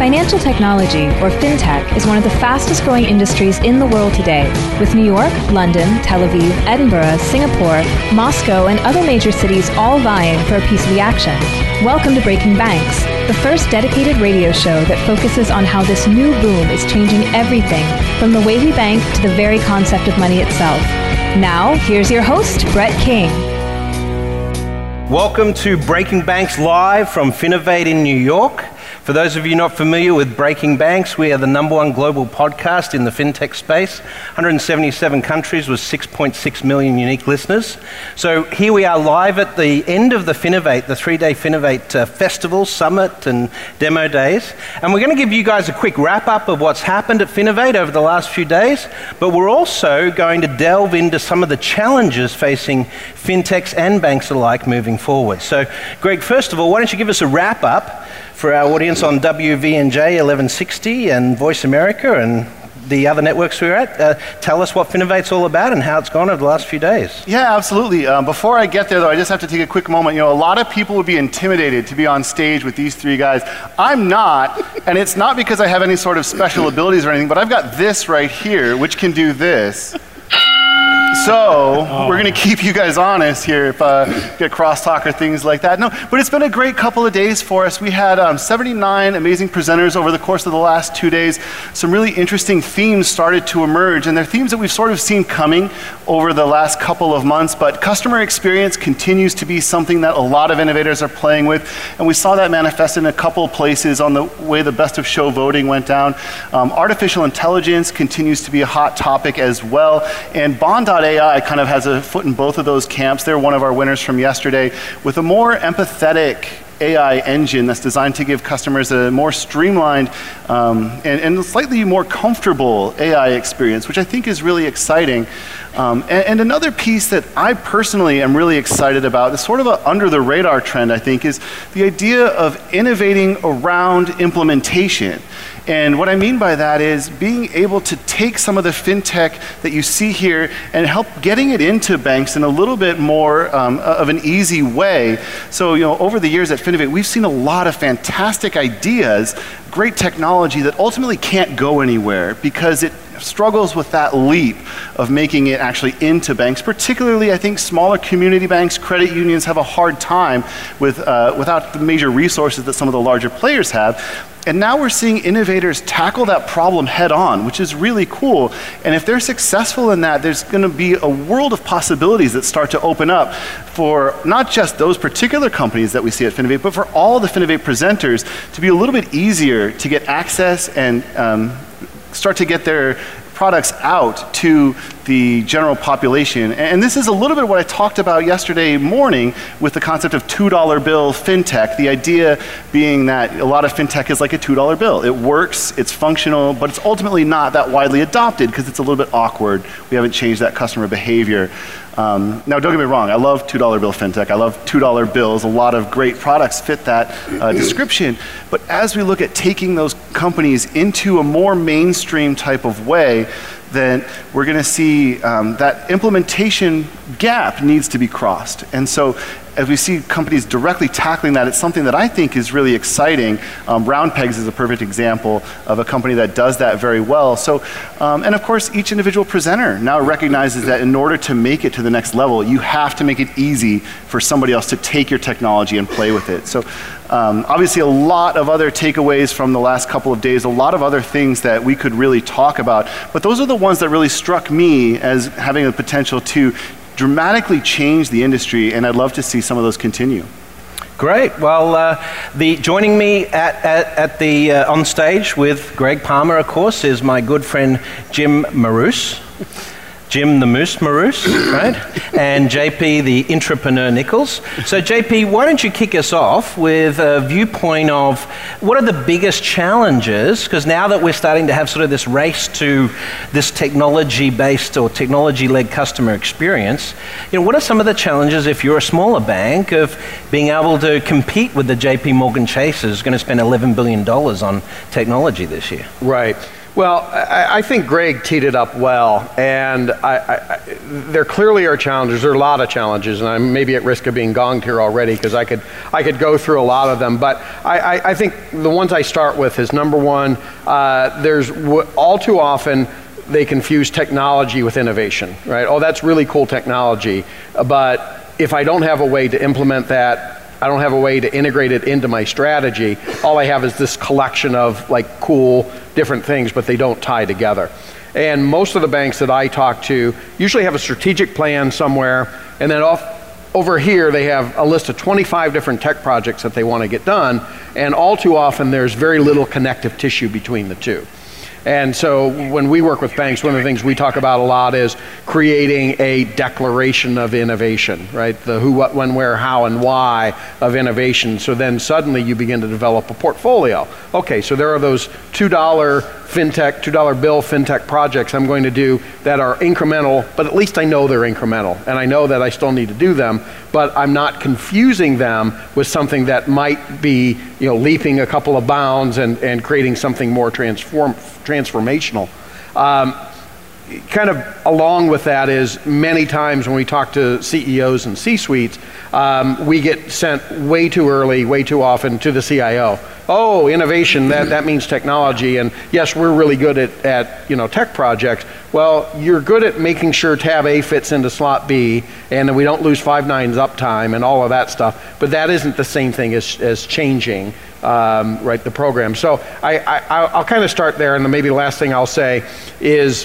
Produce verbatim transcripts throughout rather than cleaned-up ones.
Financial technology, or fintech, is one of the fastest growing industries in the world today, with New York, London, Tel Aviv, Edinburgh, Singapore, Moscow, and other major cities all vying for a piece of the action. Welcome to Breaking Banks, the first dedicated radio show that focuses on how this new boom is changing everything, from the way we bank to the very concept of money itself. Now, here's your host, Brett King. Welcome to Breaking Banks live from Finovate in New York. For those of you not familiar with Breaking Banks, we are the number one global podcast in the fintech space, one hundred seventy-seven countries with six point six million unique listeners. So here we are live at the end of the Finovate, the three-day Finovate uh, festival, summit and demo days. And we're going to give you guys a quick wrap-up of what's happened at Finovate over the last few days, but we're also going to delve into some of the challenges facing fintechs and banks alike moving forward. So Greg, first of all, why don't you give us a wrap-up for our audience on W V N J eleven sixty and Voice America and the other networks we're at. Uh, tell us what Finovate's all about and how it's gone over the last few days. Yeah, absolutely. Um, before I get there, though, I just have to take a quick moment. You know, a lot of people would be intimidated to be on stage with these three guys. I'm not, and it's not because I have any sort of special abilities or anything, but I've got this right here, which can do this. So, oh. we're going to keep you guys honest here if uh, get crosstalk or things like that. No, but it's been a great couple of days for us. We had um, seventy-nine amazing presenters over the course of the last two days. Some really interesting themes started to emerge, and they're themes that we've sort of seen coming over the last couple of months, but customer experience continues to be something that a lot of innovators are playing with, and we saw that manifest in a couple of places on the way the best of show voting went down. Um, artificial intelligence continues to be a hot topic as well, and Bond dot A I kind of has a foot in both of those camps. They're one of our winners from yesterday with a more empathetic A I engine that's designed to give customers a more streamlined um, and, and slightly more comfortable A I experience, which I think is really exciting. Um, and, and another piece that I personally am really excited about, is sort of an under the radar trend, I think, is the idea of innovating around implementation. And what I mean by that is being able to take some of the fintech that you see here and help getting it into banks in a little bit more um, of an easy way. So, you know, over the years at Finovate, we've seen a lot of fantastic ideas, great technology that ultimately can't go anywhere because it struggles with that leap of making it actually into banks. Particularly, I think smaller community banks, credit unions have a hard time with uh, without the major resources that some of the larger players have. And now we're seeing innovators tackle that problem head on, which is really cool. And if they're successful in that, there's going to be a world of possibilities that start to open up for not just those particular companies that we see at Finovate, but for all the Finovate presenters to be a little bit easier to get access and um, start to get their products out to the general population. And this is a little bit what I talked about yesterday morning with the concept of two dollar bill fintech. The idea being that a lot of fintech is like a two dollar bill. It works, it's functional, but it's ultimately not that widely adopted because it's a little bit awkward. We haven't changed that customer behavior. Um, now, don't get me wrong, I love two dollar bill fintech. I love two dollar bills. A lot of great products fit that uh, description. But as we look at taking those companies into a more mainstream type of way, then we're going to see um, that implementation gap needs to be crossed. And so as we see companies directly tackling that, it's something that I think is really exciting. Um, Roundpegs is a perfect example of a company that does that very well. So, um, and of course, each individual presenter now recognizes that in order to make it to the next level, you have to make it easy for somebody else to take your technology and play with it. So um, obviously a lot of other takeaways from the last couple of days, a lot of other things that we could really talk about, but those are the ones that really struck me as having the potential to dramatically change the industry, and I'd love to see some of those continue. Great. Well, uh, the joining me at, at, at the uh, on stage with Greg Palmer, of course, is my good friend Jim Marous. Jim the Moose Marous, right? And J P the Entrepreneur Nichols. So J P, why don't you kick us off with a viewpoint of what are the biggest challenges, because now that we're starting to have sort of this race to this technology-based or technology-led customer experience, you know, what are some of the challenges if you're a smaller bank of being able to compete with the J P Morgan Chase who's going to spend eleven billion dollars on technology this year? Right. Well, I, I think Greg teed it up well, and I, I, I, there clearly are challenges. There are a lot of challenges, and I'm maybe at risk of being gonged here already because I could I could go through a lot of them. But I, I, I think the ones I start with is number one. Uh, there's w all too often they confuse technology with innovation, right? Oh, that's really cool technology, but if I don't have a way to implement that, I don't have a way to integrate it into my strategy, all I have is this collection of like cool different things, but they don't tie together. And most of the banks that I talk to usually have a strategic plan somewhere, and then off over here they have a list of twenty-five different tech projects that they want to get done, and all too often there's very little connective tissue between the two. And so when we work with banks, one of the things we talk about a lot is creating a declaration of innovation, right? The who, what, when, where, how, and why of innovation. So then suddenly you begin to develop a portfolio. Okay, so there are those two dollar fintech, two dollar bill fintech projects I'm going to do that are incremental, but at least I know they're incremental, and I know that I still need to do them, but I'm not confusing them with something that might be, you know, leaping a couple of bounds and, and creating something more transform, transformational. Um, kind of along with that is many times when we talk to C E Os and C-suites, um, we get sent way too early, way too often to the C I O. Oh, innovation, that, that means technology, and yes, we're really good at, at you know, tech projects. Well, you're good at making sure tab A fits into slot B, and that we don't lose five nines uptime and all of that stuff, but that isn't the same thing as, as changing um, right, the program. So I, I, I'll kind of start there, and then maybe the last thing I'll say is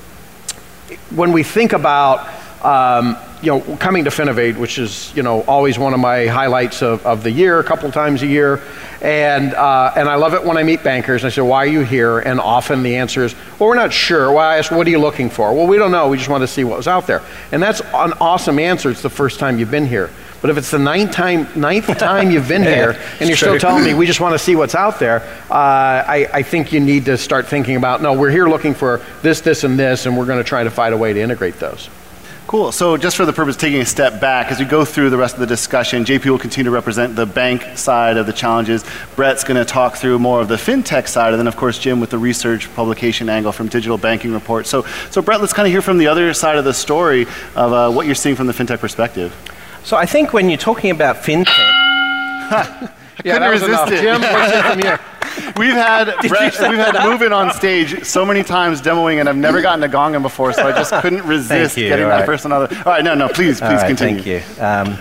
when we think about um, you know, coming to Finovate, which is, you know, always one of my highlights of, of the year, a couple times a year, and uh, and I love it when I meet bankers. And I say, why are you here? And often the answer is, well, we're not sure. Well, I ask, what are you looking for? Well, we don't know. We just want to see what was out there. And that's an awesome answer. It's the first time you've been here. But if it's the ninth time, ninth time you've been yeah, here, and you're true. still telling me we just want to see what's out there, uh, I, I think you need to start thinking about, no, we're here looking for this, this, and this, and we're going to try to find a way to integrate those. Cool. So just for the purpose of taking a step back, as we go through the rest of the discussion, J P will continue to represent the bank side of the challenges. Brett's going to talk through more of the fintech side, and then of course Jim with the research publication angle from Digital Banking Report. So, so Brett, let's kind of hear from the other side of the story of uh, what you're seeing from the fintech perspective. So I think when you're talking about fintech, I yeah, couldn't resist it. Jim, what's it from you? We've had Brett, we've had Movin on stage so many times demoing, and I've never gotten to gong him before, so I just couldn't resist getting my first another. All right, no, no, please, please right, continue. Thank you. Um,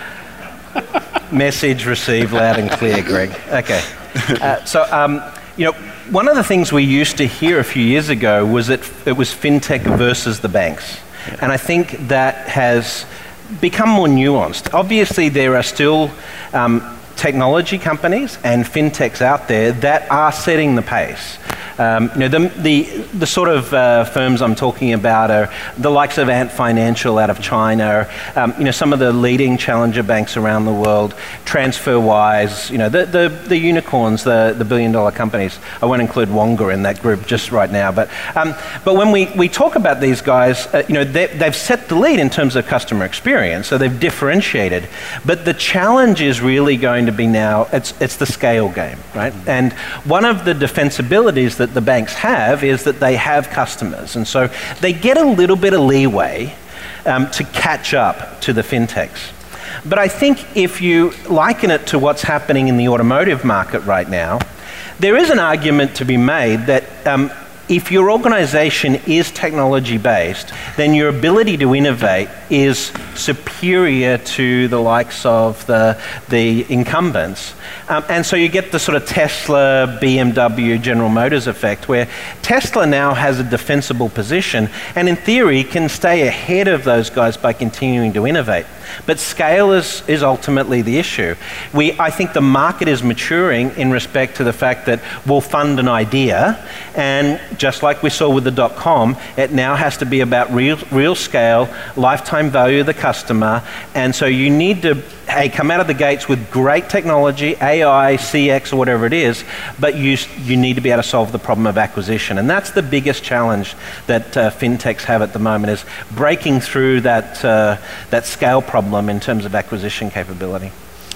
message received loud and clear, Greg. Okay. Uh, so, um, you know, one of the things we used to hear a few years ago was that it was fintech versus the banks, and I think that has become more nuanced. Obviously, there are still um, technology companies and fintechs out there that are setting the pace. Um, you know, the, the, the sort of uh, firms I'm talking about are the likes of Ant Financial out of China, um, you know, some of the leading challenger banks around the world, TransferWise, you know, the, the, the unicorns, the, the billion dollar companies. I won't include Wonga in that group just right now, but, um, but when we, we talk about these guys, uh, you know, they, they've set the lead in terms of customer experience, so they've differentiated. But the challenge is really going to be now, it's, it's the scale game, right? And one of the defensibilities that the banks have is that they have customers, and so they get a little bit of leeway um, to catch up to the fintechs. But I think if you liken it to what's happening in the automotive market right now, there is an argument to be made that um, if your organization is technology based, then your ability to innovate is superior to the likes of the, the incumbents. Um, and so you get the sort of Tesla, B M W, General Motors effect, where Tesla now has a defensible position and in theory can stay ahead of those guys by continuing to innovate. But scale is, is ultimately the issue. We, I think the market is maturing in respect to the fact that we'll fund an idea, and just like we saw with the dot-com, it now has to be about real, real scale, lifetime value of the customer, and so you need to hey, come out of the gates with great technology, A I, C X, or whatever it is, but you, you need to be able to solve the problem of acquisition. And that's the biggest challenge that uh, fintechs have at the moment, is breaking through that, uh, that scale problem in terms of acquisition capability.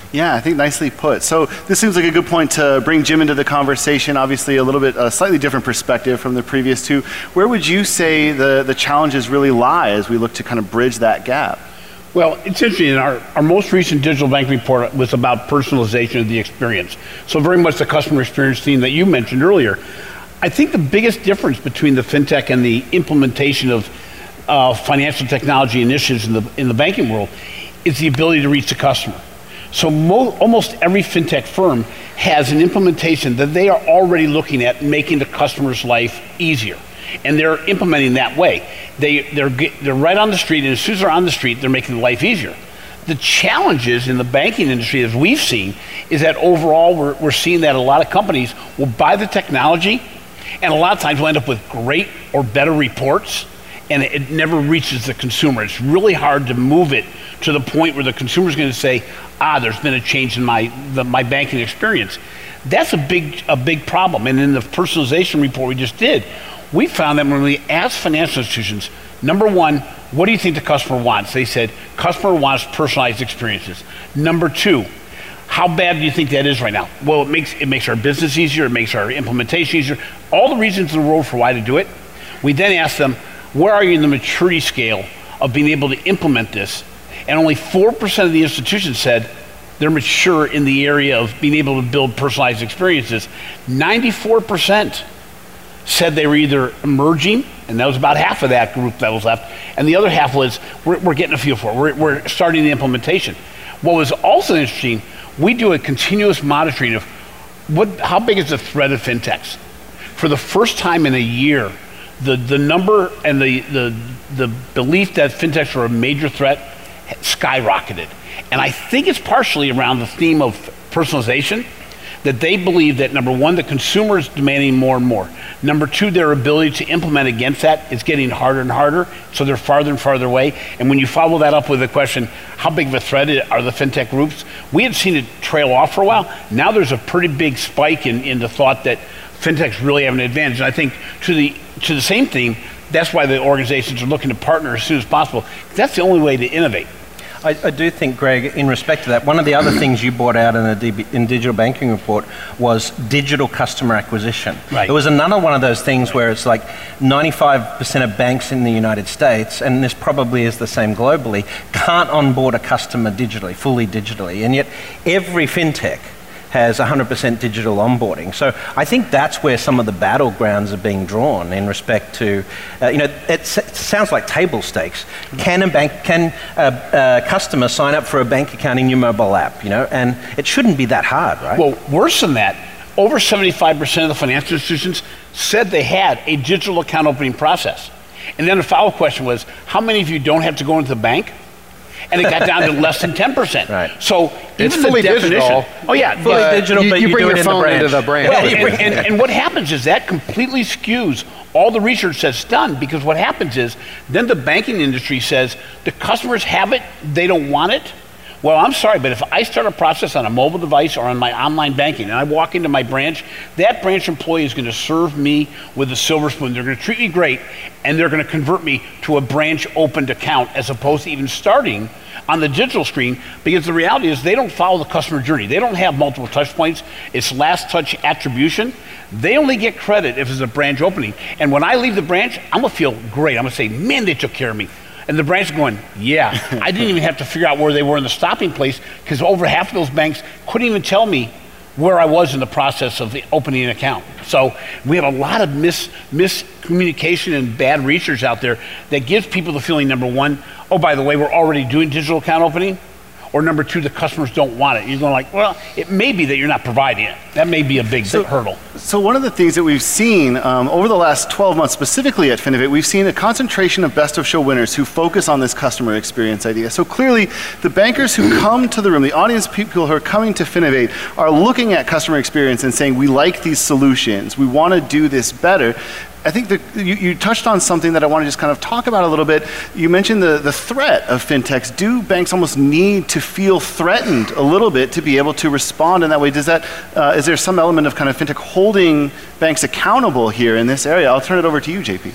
Yeah, I think nicely put. So this seems like a good point to bring Jim into the conversation. Obviously a little bit, a slightly different perspective from the previous two. Where would you say the, the challenges really lie as we look to kind of bridge that gap? Well, it's interesting. Our, our most recent digital bank report was about personalization of the experience. So very much the customer experience theme that you mentioned earlier. I think the biggest difference between the fintech and the implementation of uh, financial technology initiatives in the, in the banking world is the ability to reach the customer. So mo almost every fintech firm has an implementation that they are already looking at making the customer's life easier. And they're implementing that way. They, they're, they're right on the street, and as soon as they're on the street, they're making life easier. The challenges in the banking industry, as we've seen, is that overall we're, we're seeing that a lot of companies will buy the technology, and a lot of times we'll end up with great or better reports, and it never reaches the consumer. It's really hard to move it to the point where the consumer's going to say, ah, there's been a change in my, the, my banking experience. That's a big, a big problem. And in the personalization report we just did, we found that when we asked financial institutions, number one, what do you think the customer wants? They said, customer wants personalized experiences. Number two, how bad do you think that is right now? Well, it makes, it makes our business easier, it makes our implementation easier, all the reasons in the world for why to do it. We then asked them, where are you in the maturity scale of being able to implement this? And only four percent of the institutions said they're mature in the area of being able to build personalized experiences. ninety-four percent said they were either emerging, and that was about half of that group that was left, and the other half was, we're, we're getting a feel for it, we're, we're starting the implementation. What was also interesting, we do a continuous monitoring of what, how big is the threat of fintechs. For the first time in a year, the, the number and the, the, the belief that fintechs are a major threat skyrocketed. And I think it's partially around the theme of personalization, that they believe that number one, the consumer is demanding more and more. Number two, their ability to implement against that is getting harder and harder, so they're farther and farther away. And when you follow that up with the question, how big of a threat are the fintech groups? We had seen it trail off for a while. Now there's a pretty big spike in, in the thought that fintechs really have an advantage. And I think to the, to the same theme, that's why the organizations are looking to partner as soon as possible. That's the only way to innovate. I, I do think, Greg, in respect to that, one of the other things you brought out in the D B, in digital banking report was digital customer acquisition. Right. It was another one of those things where it's like ninety-five percent of banks in the United States, and this probably is the same globally, can't onboard a customer digitally, fully digitally, and yet every fintech has one hundred percent digital onboarding. So I think that's where some of the battlegrounds are being drawn in respect to, uh, you know, it, s it sounds like table stakes. Can a bank, can a, a customer sign up for a bank account in your mobile app, you know, and it shouldn't be that hard, right? Well, worse than that, over seventy-five percent of the financial institutions said they had a digital account opening process. And then the follow-up question was, how many of you don't have to go into the bank? And it got down to less than ten percent. Right. So It's even fully the definition, digital. Oh yeah, Fully yeah. digital, you, but you you bring do your it in the phone branch. into the branch. Well, and, and, and what happens is that completely skews all the research that's done, because what happens is then the banking industry says the customers have it, they don't want it. Well, I'm sorry, but if I start a process on a mobile device or on my online banking and I walk into my branch, that branch employee is going to serve me with a silver spoon. They're going to treat me great, and they're going to convert me to a branch opened account as opposed to even starting on the digital screen, because the reality is they don't follow the customer journey. They don't have multiple touch points. It's last touch attribution. They only get credit if it's a branch opening. And when I leave the branch, I'm gonna feel great. I'm gonna say, man, they took care of me. And the branch is going, yeah, I didn't even have to figure out where they were in the stopping place, because over half of those banks couldn't even tell me where I was in the process of opening an account. So we have a lot of mis miscommunication and bad research out there that gives people the feeling, number one, oh, by the way, we're already doing digital account opening, or number two, the customers don't want it. You're going like, well, it may be that you're not providing it. That may be a big, so, big hurdle. So one of the things that we've seen um, over the last twelve months, specifically at Finovate, we've seen a concentration of best of show winners who focus on this customer experience idea. So clearly, the bankers who come to the room, the audience people who are coming to Finovate, are looking at customer experience and saying, we like these solutions, we want to do this better. I think that you, you touched on something that I want to just kind of talk about a little bit. You mentioned the, the threat of fintechs. Do banks almost need to feel threatened a little bit to be able to respond in that way? Does that, uh, is there some element of kind of fintech holding banks accountable here in this area? I'll turn it over to you, J P.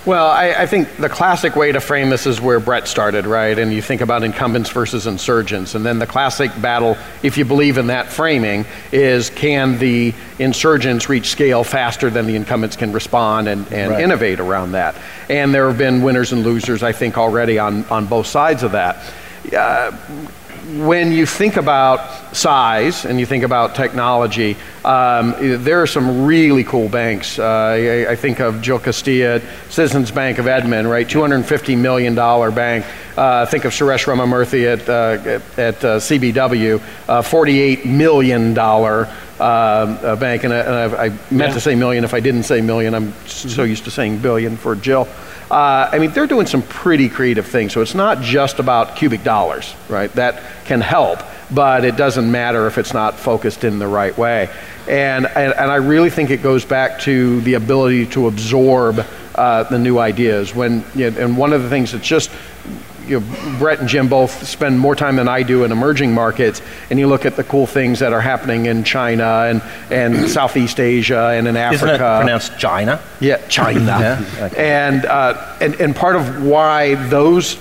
Well, I, I think the classic way to frame this is where Brett started, right? And you think about incumbents versus insurgents. And then the classic battle, if you believe in that framing, is can the insurgents reach scale faster than the incumbents can respond and, and right. innovate around that? And there have been winners and losers, I think, already on, on both sides of that. Uh, when you think about size and you think about technology, um, there are some really cool banks. Uh, I, I think of Jill Castilla, Citizens Bank of Edmond, right? two hundred fifty million dollars bank. Uh, think of Suresh Ramamurthy at, uh, at, at uh, C B W, uh, forty-eight million dollars uh, bank. And, I, and I, I meant yeah. to say million. If I didn't say million, I'm mm-hmm. so used to saying billion for Jill. Uh, I mean, they're doing some pretty creative things. So it's not just about cubic dollars, right? That can help, but it doesn't matter if it's not focused in the right way. And, and, and I really think it goes back to the ability to absorb uh, the new ideas. When, you know, and one of the things that's just, you know, Brett and Jim both spend more time than I do in emerging markets, and you look at the cool things that are happening in China and, and Southeast Asia and in Africa. Isn't it pronounced China? Yeah, China. yeah? Okay. And, uh, and, and part of why those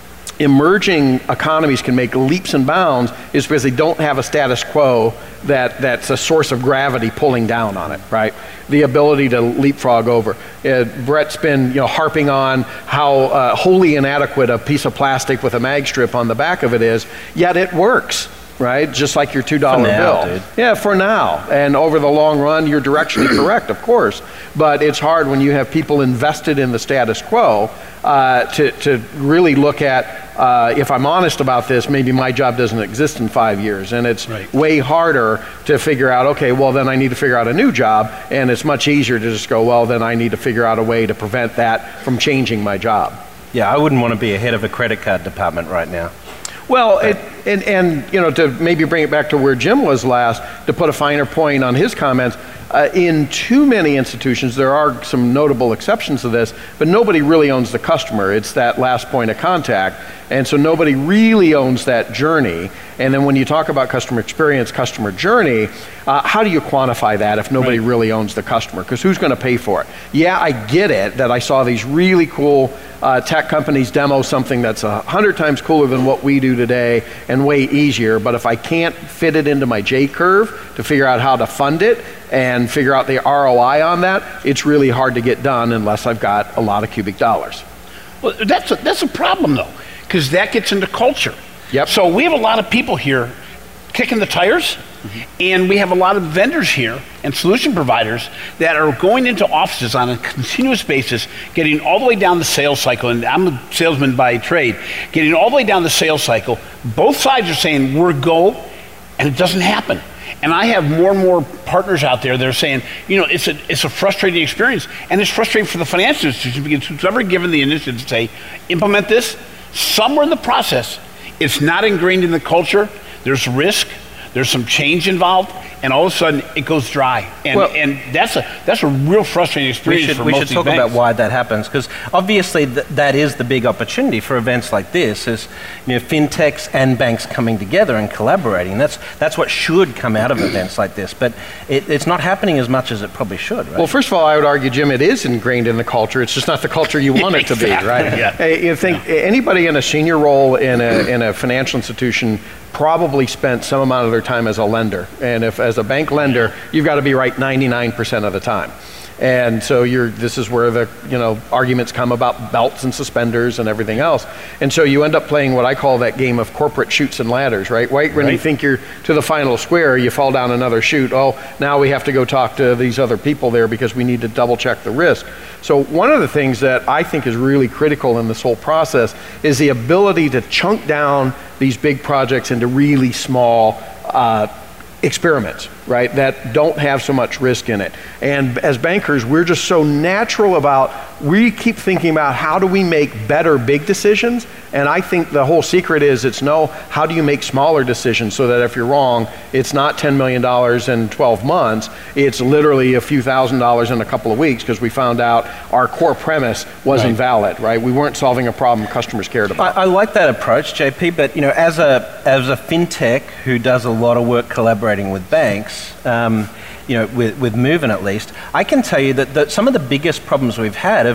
emerging economies can make leaps and bounds is because they don't have a status quo that, that's a source of gravity pulling down on it, right? The ability to leapfrog over. Uh, Brett's been you know, harping on how uh, wholly inadequate a piece of plastic with a mag strip on the back of it is, yet it works, right? Just like your two dollar bill. Dude. Yeah, for now. And over the long run, you're directionally correct, of course. But it's hard when you have people invested in the status quo uh, to, to really look at, uh, if I'm honest about this, maybe my job doesn't exist in five years. And it's right. way harder to figure out, okay, well, then I need to figure out a new job. And it's much easier to just go, well, then I need to figure out a way to prevent that from changing my job. Yeah, I wouldn't want to be a head of a credit card department right now. Well, it, and, and you know, to maybe bring it back to where Jim was last, to put a finer point on his comments, uh, in too many institutions, there are some notable exceptions to this, but nobody really owns the customer. It's that last point of contact. And so nobody really owns that journey. And then when you talk about customer experience, customer journey, uh, how do you quantify that if nobody right. really owns the customer? Because who's going to pay for it? Yeah, I get it that I saw these really cool uh, tech companies demo something that's a hundred times cooler than what we do today and way easier, but if I can't fit it into my J-curve to figure out how to fund it and figure out the R O I on that, it's really hard to get done unless I've got a lot of cubic dollars. Well, that's a, that's a problem though, because that gets into culture. Yep. So we have a lot of people here kicking the tires, mm-hmm. and we have a lot of vendors here and solution providers that are going into offices on a continuous basis, getting all the way down the sales cycle, and I'm a salesman by trade, getting all the way down the sales cycle. Both sides are saying, we're go, and it doesn't happen. And I have more and more partners out there that are saying, you know, it's a, it's a frustrating experience, and it's frustrating for the financial institution because who's ever given the initiative to say, implement this, somewhere in the process, it's not ingrained in the culture, there's risk, there's some change involved, and all of a sudden it goes dry. And, well, and that's a that's a real frustrating experience we should, for we most should of these talk banks. about why that happens, because obviously th- that is the big opportunity for events like this, is you know, fintechs and banks coming together and collaborating. That's that's what should come out of events like this, but it, it's not happening as much as it probably should, right? Well, first of all, I would argue, Jim, it is ingrained in the culture. It's just not the culture you want it to be, right? Yeah. You think yeah. anybody in a senior role in a, in a financial institution probably spent some amount of their time as a lender. And if as a bank lender, you've got to be right ninety-nine percent of the time. And so you're, this is where the you know arguments come about belts and suspenders and everything else. And so you end up playing what I call that game of corporate chutes and ladders, right? Right when right. you think you're to the final square, you fall down another chute. Oh, now we have to go talk to these other people there because we need to double check the risk. So one of the things that I think is really critical in this whole process is the ability to chunk down these big projects into really small uh, experiments, right, that don't have so much risk in it. And as bankers, we're just so natural about, we keep thinking about how do we make better big decisions, and I think the whole secret is it's no, how do you make smaller decisions so that if you're wrong, it's not ten million dollars in twelve months, it's literally a few thousand dollars in a couple of weeks because we found out our core premise wasn't right. valid, right? We weren't solving a problem customers cared about. I, I like that approach, J P, but you know, as a as a fintech who does a lot of work collaborating with banks, um, you know, with, with Movin at least, I can tell you that, that some of the biggest problems we've had have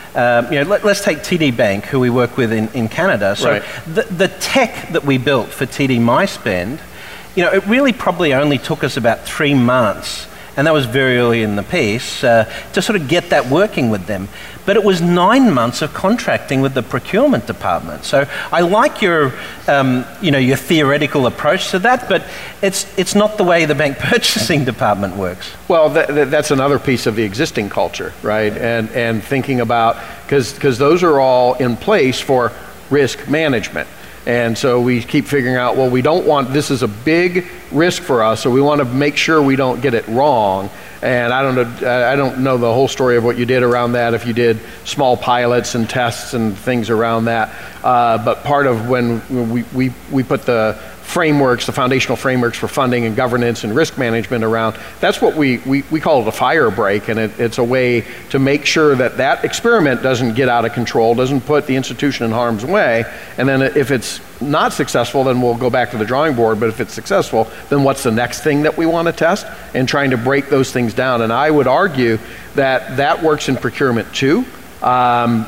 Um, you know, let, let's take T D Bank, who we work with in, in Canada. So Right. the, the tech that we built for T D MySpend, you know, it really probably only took us about three months, and that was very early in the piece, uh, to sort of get that working with them. But it was nine months of contracting with the procurement department. So I like your, um, you know, your theoretical approach to that, but it's it's not the way the bank purchasing department works. Well, th- th- that's another piece of the existing culture, right? And and thinking about, because because those are all in place for risk management. And so we keep figuring out, well, we don't want, this is a big risk for us, so we want to make sure we don't get it wrong. And I don't know, I don't know the whole story of what you did around that, if you did small pilots and tests and things around that. Uh, but part of when we, we, we put the frameworks, the foundational frameworks for funding and governance and risk management around, that's what we, we, we call it a fire break, and it, it's a way to make sure that that experiment doesn't get out of control, doesn't put the institution in harm's way, and then if it's not successful, then we'll go back to the drawing board, but if it's successful, then what's the next thing that we want to test, and trying to break those things down. And I would argue that that works in procurement too, um,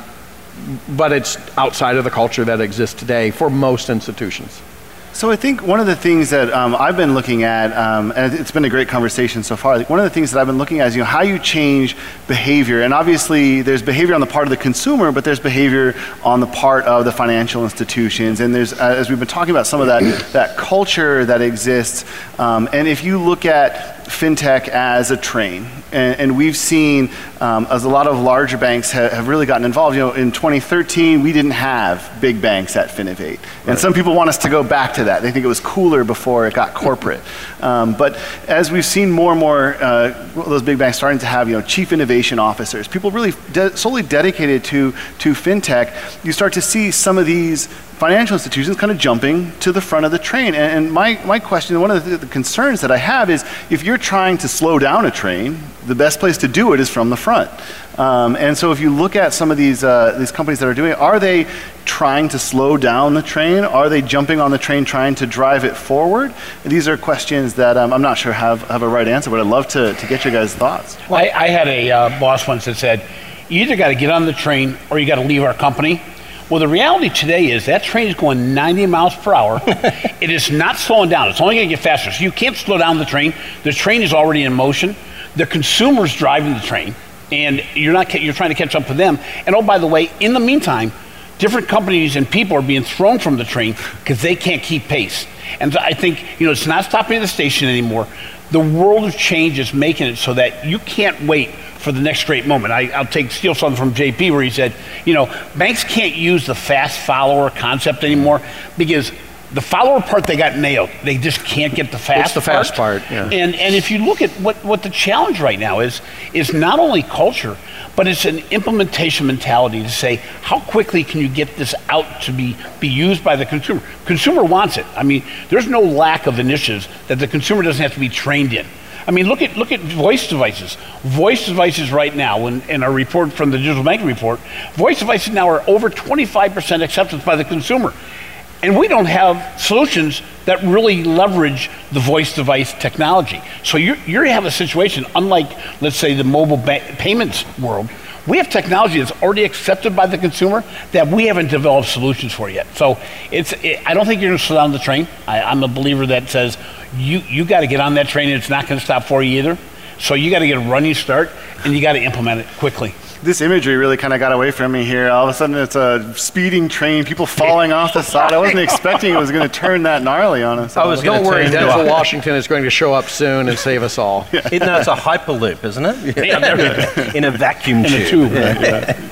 but it's outside of the culture that exists today for most institutions. So I think one of the things that um, I've been looking at, um, and it's been a great conversation so far, one of the things that I've been looking at is, you know, how you change behavior. And obviously there's behavior on the part of the consumer, but there's behavior on the part of the financial institutions. And there's, uh, as we've been talking about, some of that, that culture that exists. Um, and if you look at fintech as a train, and, and we've seen um, as a lot of larger banks ha- have really gotten involved. You know, in twenty thirteen, we didn't have big banks at Finovate. And right. Some people want us to go back to that. They think it was cooler before it got corporate. Um, but as we've seen more and more uh, those big banks starting to have, you know, chief innovation officers, people really de- solely dedicated to, to fintech, you start to see some of these financial institutions kind of jumping to the front of the train. And, and my, my question, one of the, the concerns that I have is, if you're trying to slow down a train, the best place to do it is from the front. Um, and so if you look at some of these uh, these companies that are doing it, are they trying to slow down the train? Are they jumping on the train trying to drive it forward? These are questions that um, I'm not sure have, have a right answer, but I'd love to, to get your guys' thoughts. Well, I, I had a uh, boss once that said, you either got to get on the train or you got to leave our company. Well, the reality today is that train is going ninety miles per hour. It is not slowing down. It's only going to get faster. So you can't slow down the train. The train is already in motion. The consumer's driving the train, and you're not. You're trying to catch up with them. And oh, by the way, in the meantime, different companies and people are being thrown from the train because they can't keep pace. And so I think, you know, it's not stopping at the station anymore. The world of change is making it so that you can't wait for the next great moment. I, I'll take steal something from J P where he said, you know, banks can't use the fast follower concept anymore because the follower part they got nailed. They just can't get the fast It's the part. fast part, yeah. And and if you look at what, what the challenge right now is, is not only culture, but it's an implementation mentality to say, how quickly can you get this out to be, be used by the consumer? Consumer wants it. I mean, there's no lack of initiatives that the consumer doesn't have to be trained in. I mean, look at look at voice devices. Voice devices right now, in, in our report from the Digital Banking Report, voice devices now are over twenty-five percent acceptance by the consumer. And we don't have solutions that really leverage the voice device technology. So you you have a situation, unlike, let's say, the mobile ba- payments world, we have technology that's already accepted by the consumer that we haven't developed solutions for yet. So it's it, I don't think you're going to slow down the train. I, I'm a believer that says you, you got to get on that train, and it's not going to stop for you either. So you got to get a running start, and you got to implement it quickly. This imagery really kind of got away from me here. All of a sudden it's a speeding train, people falling off the side. I wasn't expecting it was going to turn that gnarly on us. I was Don't worry, turn Denzel Washington is going to show up soon and save us all. Yeah. It, no, it's a hyperloop, isn't it? Yeah. In a vacuum In tube. a tube, Yeah. right, yeah.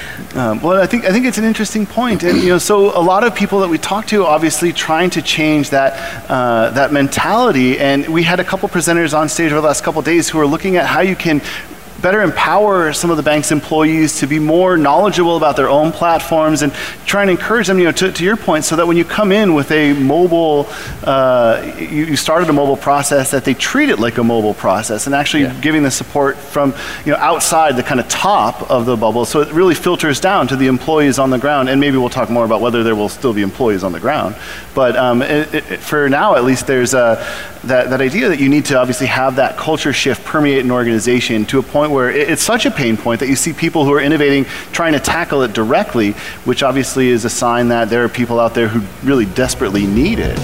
Um, well, I think I think it's an interesting point, and you know, so a lot of people that we talk to, obviously, trying to change that uh, that mentality. And we had a couple presenters on stage over the last couple of days who are looking at how you can better empower some of the bank's employees to be more knowledgeable about their own platforms, and try and encourage them, you know, to, to your point, so that when you come in with a mobile, uh, you, you started a mobile process, that they treat it like a mobile process, and actually yeah. giving the support from, you know, outside the kind of top of the bubble, so it really filters down to the employees on the ground. And maybe we'll talk more about whether there will still be employees on the ground, but um, it, it, for now, at least, there's a that, that idea that you need to obviously have that culture shift permeate an organization to a point where it, it's such a pain point that you see people who are innovating trying to tackle it directly, which obviously is a sign that there are people out there who really desperately need it.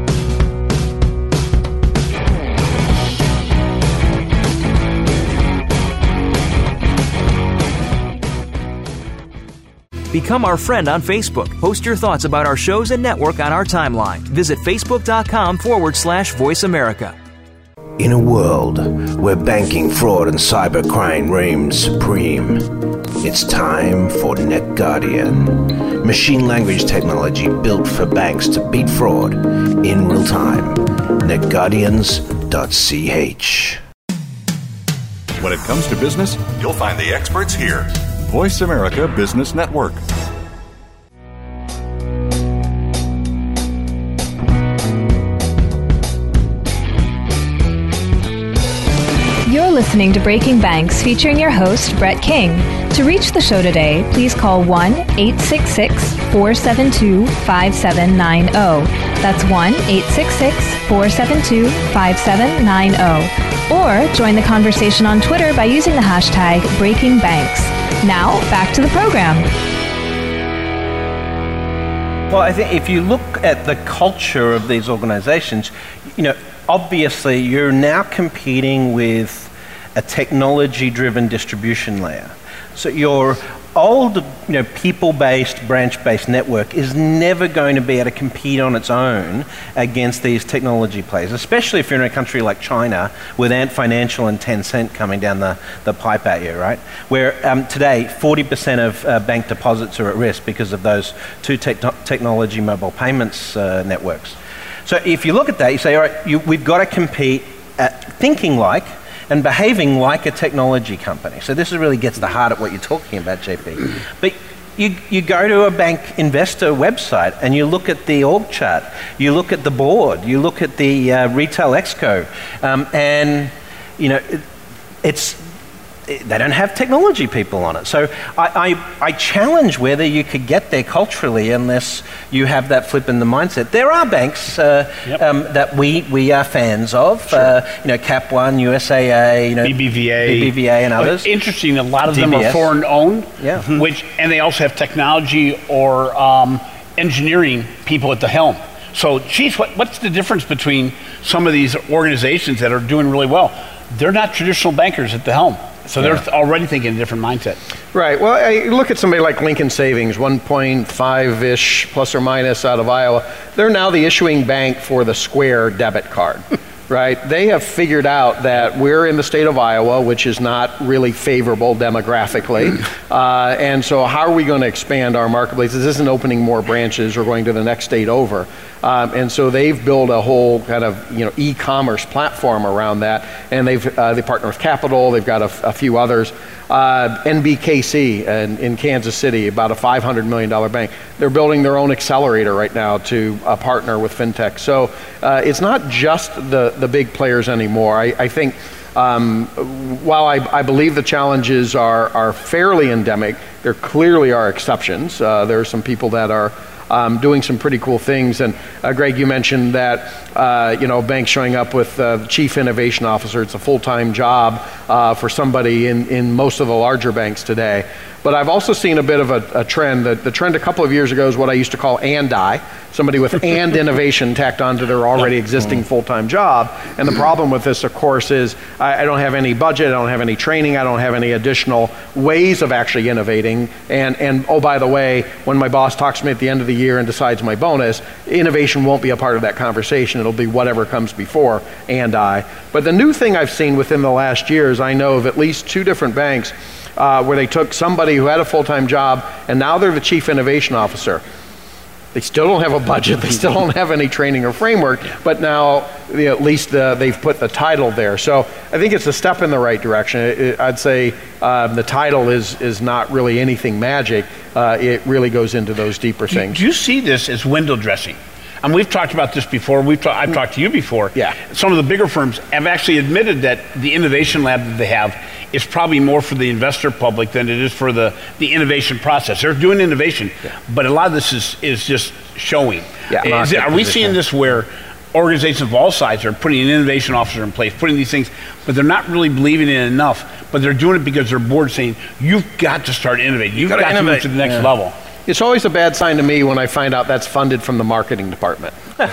Become our friend on Facebook. Post your thoughts about our shows and network on our timeline. Visit facebook.com forward slash Voice America. In a world where banking, fraud, and cybercrime reign supreme, it's time for NetGuardian. Machine language technology built for banks to beat fraud in real time. net guardians dot c h. When it comes to business, you'll find the experts here. Voice America Business Network. You're listening to Breaking Banks, featuring your host, Brett King. To reach the show today, please call one eight six six, four seven two, five seven nine zero. That's one eight six six, four seven two, five seven nine zero. Or join the conversation on Twitter by using the hashtag Breaking Banks. Now, back to the program. Well, I think if you look at the culture of these organizations, you know, obviously you're now competing with a technology-driven distribution layer. So your old, you know, people-based, branch-based network is never going to be able to compete on its own against these technology players, especially if you're in a country like China with Ant Financial and Tencent coming down the, the pipe at you, right? Where um, today, forty percent of uh, bank deposits are at risk because of those two te- technology mobile payments uh, networks. So if you look at that, you say, all right, you, we've got to compete at thinking like and behaving like a technology company. So this really gets the heart of what you're talking about, J P. But you, you go to a bank investor website and you look at the org chart, you look at the board, you look at the uh, retail exco, um, and you know it, it's it, they don't have technology people on it. So I, I, I challenge whether you could get there culturally unless you have that flip in the mindset. There are banks uh, yep. um, that we, we are fans of, sure. uh, you know, Cap One, U S A A, you know, B B V A, B B V A and others. Well, interesting, a lot of D B S. them are foreign owned, yeah. which, and they also have technology or um, engineering people at the helm. So, geez, what, what's the difference between some of these organizations that are doing really well? They're not traditional bankers at the helm. So yeah. they're already thinking a different mindset. Right. Well, I look at somebody like Lincoln Savings, one point five-ish plus or minus out of Iowa. They're now the issuing bank for the Square debit card. Right? They have figured out that we're in the state of Iowa, which is not really favorable demographically. Uh, and so how are we going to expand our marketplace? This isn't opening more branches or going to the next state over. Um, and so they've built a whole kind of, you know, e-commerce platform around that. And they've uh, they partner with Capital. They've got a, a few others. Uh, N B K C in, in Kansas City, about a five hundred million dollars bank. They're building their own accelerator right now to uh, partner with fintech. So uh, it's not just the, the big players anymore. I, I think um, while I, I believe the challenges are, are fairly endemic, there clearly are exceptions. Uh, there are some people that are Um, doing some pretty cool things. And uh, Greg, you mentioned that, uh, you know, banks showing up with uh, chief innovation officer. It's a full-time job uh, for somebody in, in most of the larger banks today. But I've also seen a bit of a, a trend. The, the trend a couple of years ago is what I used to call and I, somebody with and innovation tacked onto their already existing full-time job. And the problem with this, of course, is I, I don't have any budget, I don't have any training, I don't have any additional ways of actually innovating. And, and oh, by the way, when my boss talks to me at the end of the year and decides my bonus, innovation won't be a part of that conversation. It'll be whatever comes before and I. But the new thing I've seen within the last year is I know of at least two different banks Uh, where they took somebody who had a full-time job and now they're the chief innovation officer. They still don't have a budget, they still don't have any training or framework, but now you know, at least uh, they've put the title there. So I think it's a step in the right direction. It, it, I'd say uh, the title is is not really anything magic. Uh, it really goes into those deeper do, things. Do you see this as window dressing? And we've talked about this before. We've ta- I've talked to you before. Yeah. Some of the bigger firms have actually admitted that the innovation lab that they have is probably more for the investor public than it is for the, the innovation process. They're doing innovation, yeah. but a lot of this is, is just showing. Yeah, is it, are we seeing this where organizations of all sides are putting an innovation officer in place, putting these things, but they're not really believing in it enough. But they're doing it because their board's saying, you've got to start innovating. You've got to move to the next yeah. level. It's always a bad sign to me when I find out that's funded from the marketing department.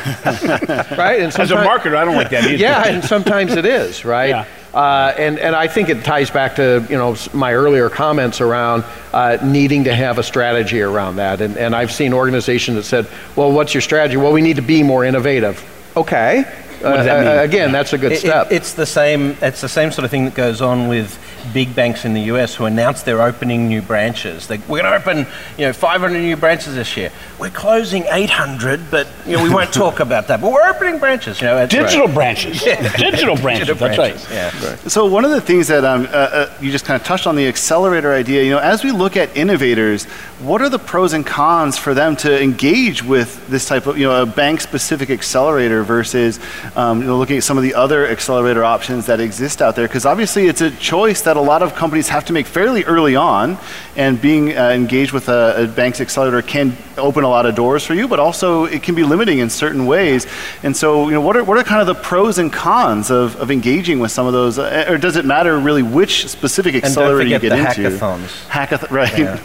Right? And as a marketer, I don't like that either. Yeah, and sometimes it is, right? Yeah. Uh, and, and I think it ties back to, you know, my earlier comments around uh, needing to have a strategy around that. And, and I've seen organizations that said, well, what's your strategy? Well, we need to be more innovative. Okay. What does that mean? Uh, again, that's a good it, step. It, it's the same. It's the same sort of thing that goes on with big banks in the U S who announce they're opening new branches. They, we're going to open, you know, five hundred new branches this year. We're closing eight hundred, but you know, we won't talk about that. But we're opening branches. You know, digital right. branches. Yeah. Digital branches. Digital that's branches. right. Yeah. Right. So one of the things that um, uh, uh, you just kind of touched on, the accelerator idea. You know, as we look at innovators, what are the pros and cons for them to engage with this type of, you know, a bank-specific accelerator versus, um, you know, looking at some of the other accelerator options that exist out there? Because obviously it's a choice that a lot of companies have to make fairly early on, and being uh, engaged with a, a bank's accelerator can open a lot of doors for you, but also it can be limiting in certain ways. And so, you know, what are what are kind of the pros and cons of, of engaging with some of those, uh, or does it matter really which specific accelerator you get the into? Hackathons. Hackathon, right? Yeah.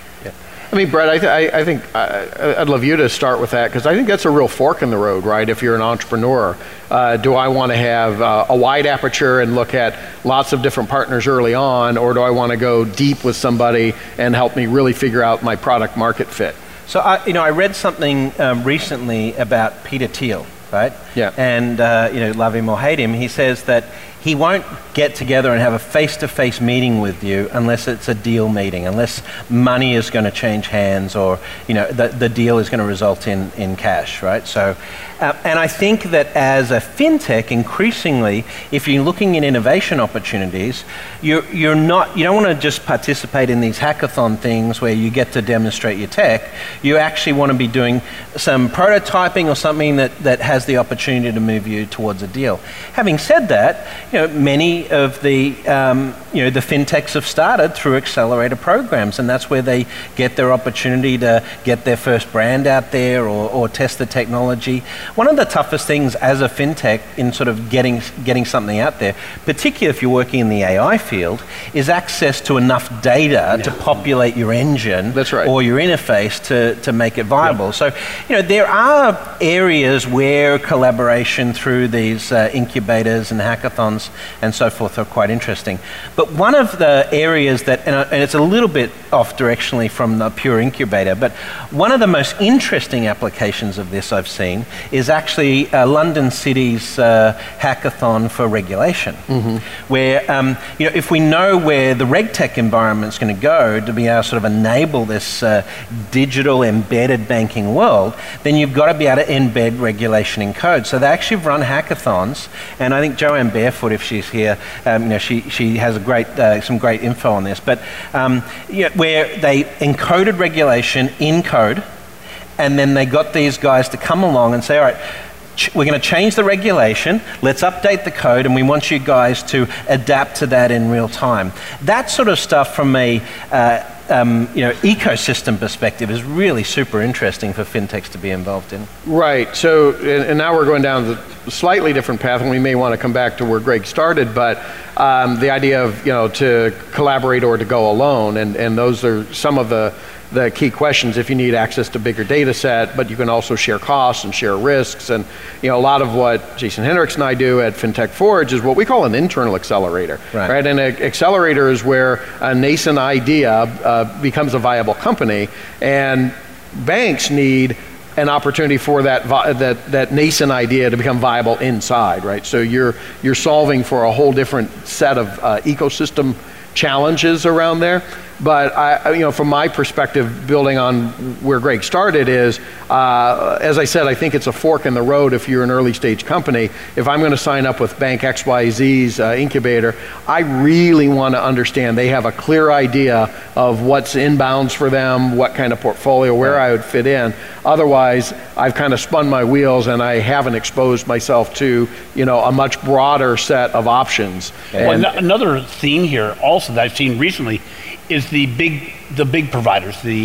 I mean, Brett, I, th- I, I think I, I'd love you to start with that, because I think that's a real fork in the road, right? If you're an entrepreneur, uh, do I want to have uh, a wide aperture and look at lots of different partners early on, or do I want to go deep with somebody and help me really figure out my product market fit? So, I, you know, I read something um, recently about Peter Thiel, right? Yeah. And, uh, you know, love him or hate him, he says that he won't get together and have a face-to-face meeting with you unless it's a deal meeting, unless money is going to change hands, or, you know, the, the deal is going to result in, in cash, right? So, uh, and I think that as a fintech, increasingly, if you're looking at innovation opportunities, you're, you're not, you don't want to just participate in these hackathon things where you get to demonstrate your tech. You actually want to be doing some prototyping or something that, that has the opportunity to move you towards a deal. Having said that, you know, many of the, um, you know, the fintechs have started through accelerator programs, and that's where they get their opportunity to get their first brand out there, or, or test the technology. One of the toughest things as a fintech in sort of getting getting something out there, particularly if you're working in the A I field, is access to enough data yeah. to populate your engine that's right. or your interface to, to make it viable. Yeah. So, you know, there are areas where collaboration through these uh, incubators and hackathons and so forth are quite interesting. But one of the areas that, and, and it's a little bit off directionally from the pure incubator, but one of the most interesting applications of this I've seen is actually uh, London City's uh, hackathon for regulation, mm-hmm. where, um, you know, if we know where the RegTech environment's going to go to be able to sort of enable this uh, digital embedded banking world, then you've got to be able to embed regulation in code. So they actually run hackathons, and I think Joanne Barefoot, if she's here, um, you know, she, she has a great, uh, some great info on this, but um, you know, where they encoded regulation in code, and then they got these guys to come along and say, all right, ch- we're going to change the regulation, let's update the code, and we want you guys to adapt to that in real time. That sort of stuff from a uh, Um, you know, ecosystem perspective is really super interesting for fintechs to be involved in. Right. So, and, and now we're going down the slightly different path, and we may want to come back to where Greg started, but um, the idea of, you know, to collaborate or to go alone, and, and those are some of the the key questions. If you need access to bigger data set, but you can also share costs and share risks. And, you know, a lot of what Jason Hendricks and I do at FinTech Forge is what we call an internal accelerator, right? right? And an accelerator is where a nascent idea uh, becomes a viable company, and banks need an opportunity for that vi- that that nascent idea to become viable inside, right? So you're you're solving for a whole different set of uh, ecosystem challenges around there. But I, you know, from my perspective, building on where Greg started is, uh, as I said, I think it's a fork in the road if you're an early stage company. If I'm going to sign up with Bank X Y Z's uh, incubator, I really want to understand they have a clear idea of what's inbounds for them, what kind of portfolio, where I would fit in. Otherwise, I've kind of spun my wheels and I haven't exposed myself to, you know, a much broader set of options. Well, And, another theme here also that I've seen recently is the big the big providers, the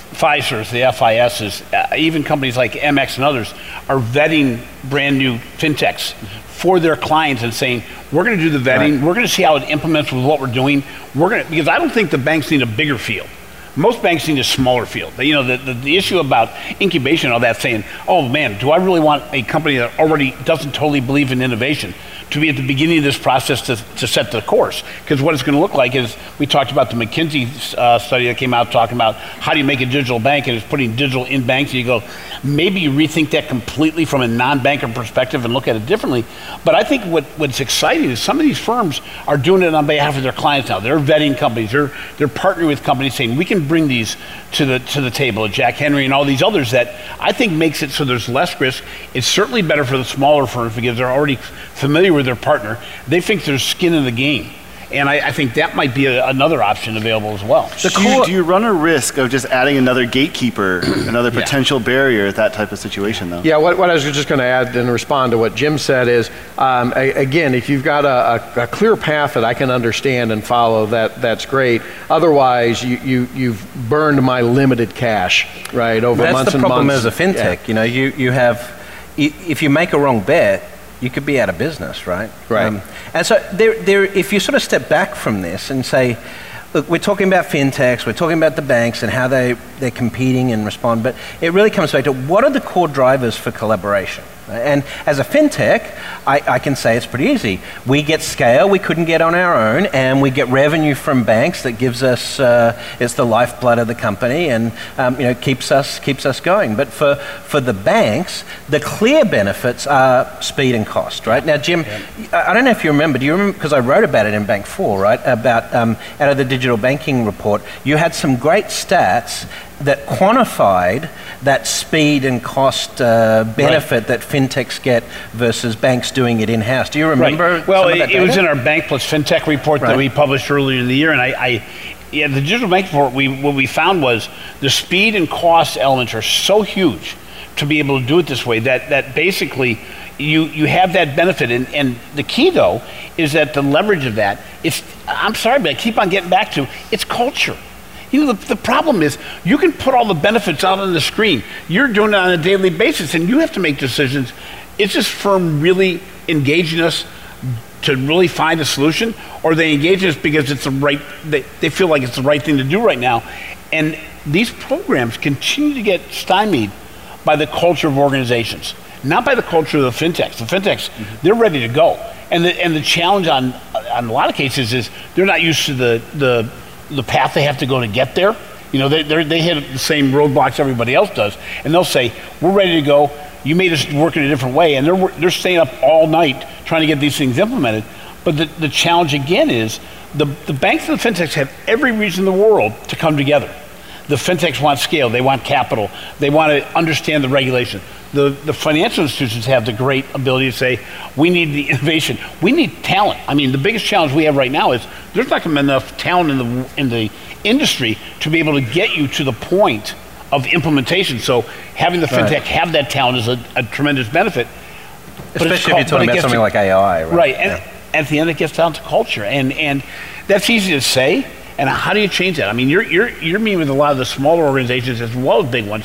Fiserv's, the F I S's, uh, even companies like M X and others are vetting brand new fintechs for their clients and saying, we're going to do the vetting, right. we're going to see how it implements with what we're doing. We're going to, because I don't think the banks need a bigger field. Most banks need a smaller field. You know, the, the, the issue about incubation and all that, saying, oh man, do I really want a company that already doesn't totally believe in innovation to be at the beginning of this process to, to set the course? Because what it's going to look like is, we talked about the McKinsey uh, study that came out talking about how do you make a digital bank, and it's putting digital in banks, and you go, maybe you rethink that completely from a non-banker perspective and look at it differently. But I think what, what's exciting is some of these firms are doing it on behalf of their clients now. They're vetting companies, they're, they're partnering with companies saying, we can bring these to the to the table, Jack Henry and all these others, that I think makes it so there's less risk. It's certainly better for the smaller firms because they're already familiar with their partner. They think there's skin in the game. And I, I think that might be a, another option available as well. Do you, do you run a risk of just adding another gatekeeper, another potential yeah. barrier at that type of situation, though? Yeah, what, what I was just going to add and respond to what Jim said is, um, a, again, if you've got a, a, a clear path that I can understand and follow, that that's great. Otherwise, you, you, you've burned my limited cash, right, over that's months and months. That's the problem as a fintech. Yeah. You know, you, you have, if you make a wrong bet, you could be out of business, right? Right. Um, and so there, there, if you sort of step back from this and say, look, we're talking about fintechs, we're talking about the banks and how they, they're competing and respond, but it really comes back to what are the core drivers for collaboration? And as a fintech, I, I can say it's pretty easy. We get scale we couldn't get on our own, and we get revenue from banks that gives us, uh, it's the lifeblood of the company, and um, you know, keeps us keeps us going. But for, for the banks, the clear benefits are speed and cost, right? Now, Jim, yeah. I don't know if you remember, do you remember, because I wrote about it in Bank four, right, about um, out of the digital banking report, you had some great stats that quantified that speed and cost uh, benefit right. that fintechs get versus banks doing it in-house. Do you remember? Right. Well, some of that it, data? it was in our Bank Plus FinTech report right. that we published earlier in the year, and I, I yeah, the digital bank report, we, what we found was the speed and cost elements are so huge to be able to do it this way that, that basically you, you have that benefit. And, and the key, though, is that the leverage of that, it's, I'm sorry, but I keep on getting back to, it's culture. You know, the, the problem is you can put all the benefits out on the screen. You're doing it on a daily basis, and you have to make decisions. Is this firm really engaging us to really find a solution, or are they engaging us because it's the right, they, they feel like it's the right thing to do right now? And these programs continue to get stymied by the culture of organizations, not by the culture of the fintechs. The fintechs, mm-hmm. they're ready to go. And the, and the challenge on, on a lot of cases is they're not used to the, the the path they have to go to get there. You know, they they hit the same roadblocks everybody else does, and they'll say, we're ready to go, you made us work in a different way, and they're they're staying up all night trying to get these things implemented. But the, the challenge again is, the, the banks and the fintechs have every reason in the world to come together. The fintechs want scale, they want capital, they want to understand the regulation. The, the financial institutions have the great ability to say, we need the innovation, we need talent. I mean, the biggest challenge we have right now is there's not going to be enough talent in the, in the industry to be able to get you to the point of implementation. So having the fintech right. have that talent is a, a tremendous benefit. Especially if you're talking about something to, like A I, right? Right, and yeah. at the end it gets down to culture. And, and that's easy to say, and how do you change that? I mean, you're, you're, you're meeting with a lot of the smaller organizations as well as big ones.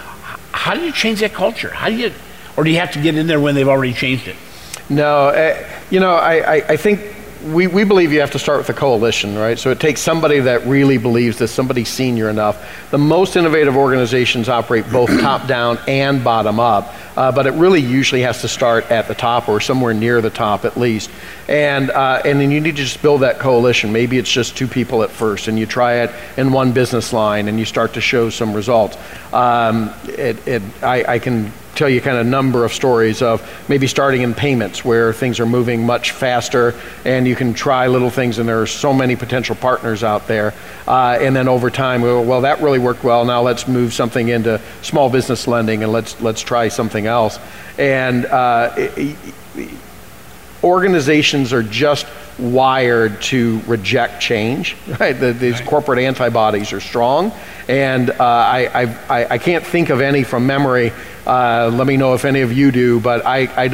How do you change that culture? How do you, or do you have to get in there when they've already changed it? No, uh, you know, I, I, I think we, we believe you have to start with a coalition, right? So it takes somebody that really believes this, somebody senior enough. The most innovative organizations operate both top down and bottom up, uh, but it really usually has to start at the top or somewhere near the top at least. And uh, and then you need to just build that coalition. Maybe it's just two people at first, and you try it in one business line, and you start to show some results. Um, it, it, I, I can tell you kind of a number of stories of maybe starting in payments where things are moving much faster, and you can try little things, and there are so many potential partners out there. Uh, and then over time, well, well, that really worked well. Now let's move something into small business lending, and let's let's try something else. And uh, it, it, organizations are just wired to reject change, right? The, these right. corporate antibodies are strong, and uh, I, I, I can't think of any from memory. Uh, let me know if any of you do, but I, I don't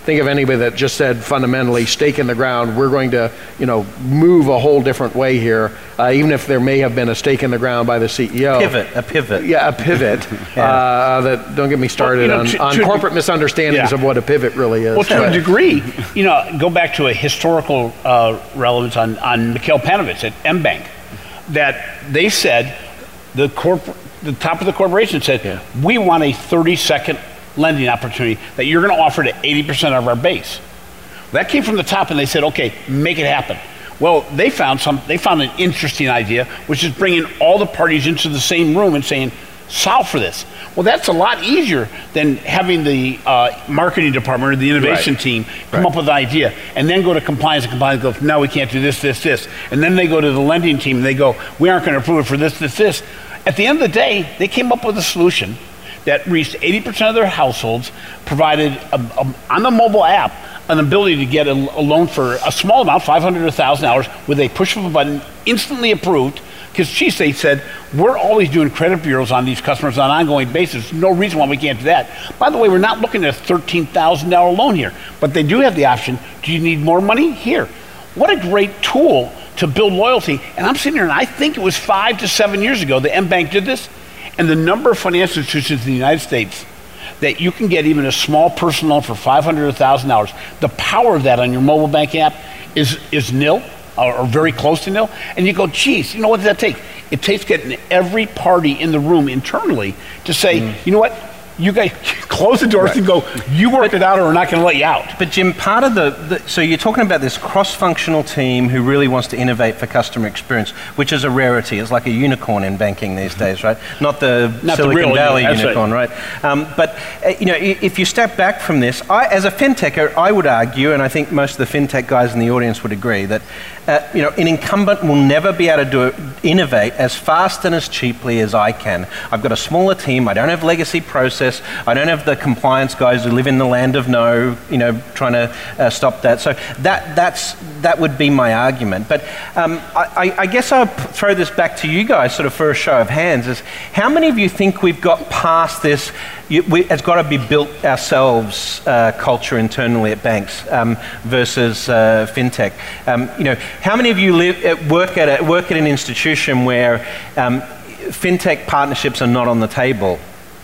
think of anybody that just said fundamentally stake in the ground, we're going to, you know, move a whole different way here, uh, even if there may have been a stake in the ground by the C E O. Pivot, a pivot. Yeah, a pivot. yeah. uh, that, don't get me started well, you know, on, to, on to corporate a, misunderstandings yeah. of what a pivot really is. Well, to but, a degree, you know, go back to a historical uh, relevance on, on Mikhail Panovich at M-Bank, that they said, the corp- the top of the corporation said, yeah. we want a thirty second lending opportunity that you're going to offer to eighty percent of our base. That came from the top, and they said, okay, make it happen. Well, they found some. They found an interesting idea, which is bringing all the parties into the same room and saying, solve for this. Well, that's a lot easier than having the uh, marketing department or the innovation right. team come right. up with an idea and then go to compliance, and compliance goes, no, we can't do this, this, this. And then they go to the lending team and they go, we aren't going to approve it for this, this, this. At the end of the day, they came up with a solution that reached eighty percent of their households, provided a, a, on the mobile app an ability to get a, a loan for a small amount, five hundred dollars or one thousand dollars, with a push of a button, instantly approved, because Chief State said, we're always doing credit bureaus on these customers on an ongoing basis. No reason why we can't do that. By the way, we're not looking at a thirteen thousand dollars loan here, but they do have the option, do you need more money? Here. What a great tool to build loyalty. And I'm sitting here, and I think it was five to seven years ago the M-Bank did this, and the number of financial institutions in the United States that you can get even a small personal loan for five hundred dollars or one thousand dollars, the power of that on your mobile bank app is, is nil, or, or very close to nil. And you go, geez, you know what does that take? It takes getting every party in the room internally to say, mm. you know what? You guys close the doors right. and go, you work it out or we're not going to let you out. But Jim, part of the, the, so you're talking about this cross-functional team who really wants to innovate for customer experience, which is a rarity. It's like a unicorn in banking these days, right? Not the not Silicon the Valley right. unicorn, right? right? Um, but, uh, you know, if you step back from this, I, as a fintech, I would argue, and I think most of the fintech guys in the audience would agree, that, uh, you know, an incumbent will never be able to do it, innovate as fast and as cheaply as I can. I've got a smaller team. I don't have legacy process. I don't have the compliance guys who live in the land of no, you know, trying to uh, stop that. So that that's that would be my argument. But um, I, I guess I'll throw this back to you guys, sort of for a show of hands. Is how many of you think we've got past this? You, we, it's got to be built ourselves uh, culture internally at banks um, versus uh, fintech. Um, you know, how many of you live at, work at a, work at an institution where um, fintech partnerships are not on the table?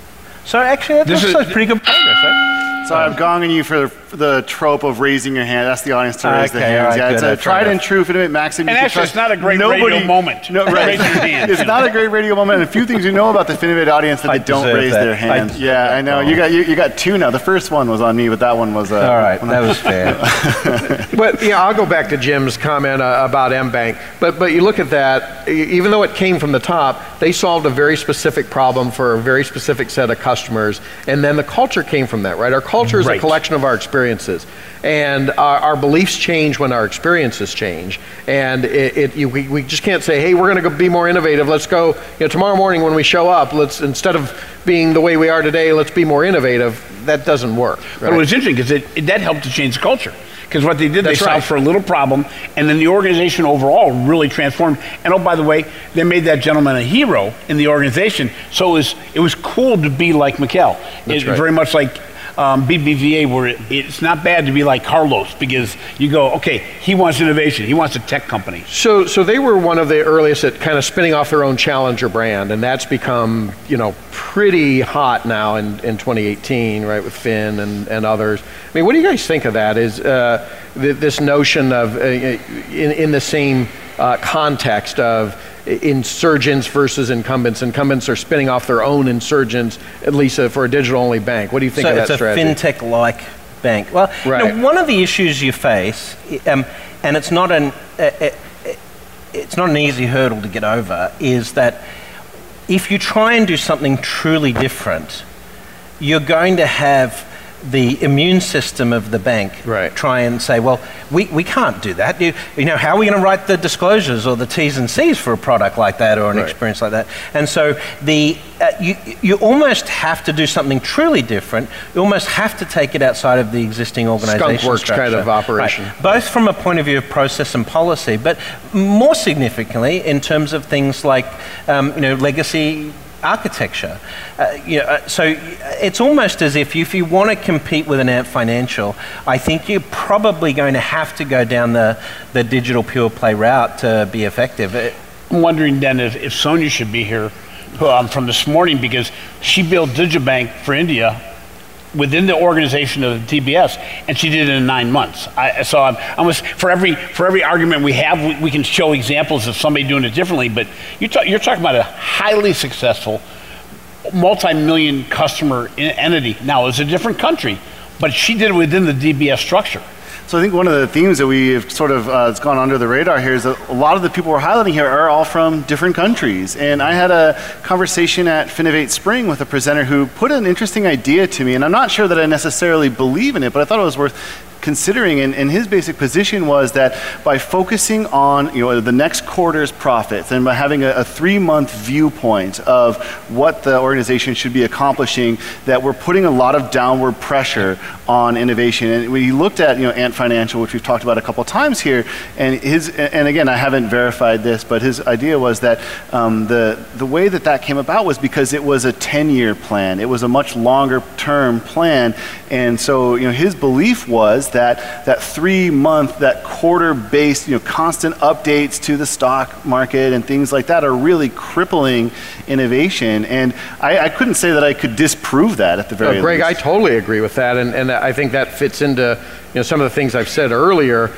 So actually, that's is, pretty good progress, right? So I'm gonging you for the trope of raising your hand. That's the audience to raise okay, the hands. Right, yeah, it's good, a tried and true Finnovate maxim. And actually, it's not a great Nobody, radio moment. No, right. It's not a great radio moment. And a few things you know about the Finnovate audience that I they don't raise that. their hands. I, yeah, I know. You got you, you got two now. The first one was on me, but that one was. Uh, All right, that was fair. But yeah, I'll go back to Jim's comment uh, about M-Bank. But but you look at that, even though it came from the top, they solved a very specific problem for a very specific set of customers, and then the culture came from that, right? Our culture is right. a collection of our experiences. And our, our beliefs change when our experiences change. And it, it, you, we, we just can't say, hey, we're going to be more innovative. Let's go, you know, tomorrow morning when we show up, let's, instead of being the way we are today, let's be more innovative. That doesn't work. Right? But it was interesting because it, it, that helped to change the culture. Because what they did, That's they right. solved for a little problem, and then the organization overall really transformed. And oh, by the way, they made that gentleman a hero in the organization. So it was, it was cool to be like Mikhail. It's right. very much like Um, B B V A, where it, it's not bad to be like Carlos, because you go, okay, he wants innovation, he wants a tech company. So, so they were one of the earliest at kind of spinning off their own challenger brand, and that's become, you know, pretty hot now in, in twenty eighteen, right, with Finn and, and others. I mean, what do you guys think of that? Is uh, th- this notion of uh, in, in the same uh, context of insurgents versus incumbents. Incumbents are spinning off their own insurgents, at least uh, for a digital-only bank. What do you think so of that strategy? So it's a fintech-like bank. Well, right. you know, one of the issues you face, um, and it's not an uh, uh, it's not an easy hurdle to get over, is that if you try and do something truly different, you're going to have the immune system of the bank right. try and say, well, we, we can't do that. You, you know, how are we going to write the disclosures or the T's and C's for a product like that or an right. experience like that? And so the uh, you you almost have to do something truly different. You almost have to take it outside of the existing organization Skunk works structure. kind of operation. Right. Both from a point of view of process and policy, but more significantly in terms of things like um, you know, legacy architecture. Uh, you know, uh, so it's almost as if if you want to compete with an Ant Financial, I think you're probably going to have to go down the, the digital pure play route to be effective. It, I'm wondering then if, if Sonia should be here um, from this morning, because she built Digibank for India within the organization of the D B S, and she did it in nine months. I, so I'm almost, for every for every argument we have, we, we can show examples of somebody doing it differently. But you talk, you're talking about a highly successful, multi-million customer entity. Now it's a different country, but she did it within the D B S structure. So I think one of the themes that we've sort of uh, has gone under the radar here is that a lot of the people we're highlighting here are all from different countries. And I had a conversation at Finovate Spring with a presenter who put an interesting idea to me, and I'm not sure that I necessarily believe in it, but I thought it was worth considering, and, and his basic position was that by focusing on you know the next quarter's profits and by having a, a three-month viewpoint of what the organization should be accomplishing, that we're putting a lot of downward pressure on innovation. And we looked at you know Ant Financial, which we've talked about a couple times here, and his and again I haven't verified this, but his idea was that um, the the way that that came about was because it was a ten-year plan. It was a much longer-term plan, and so you know his belief was that that three-month, that quarter-based, you know, constant updates to the stock market and things like that are really crippling innovation. And I, I couldn't say that I could disprove that at the very no, Greg, least. I totally agree with that, and, and I think that fits into you know some of the things I've said earlier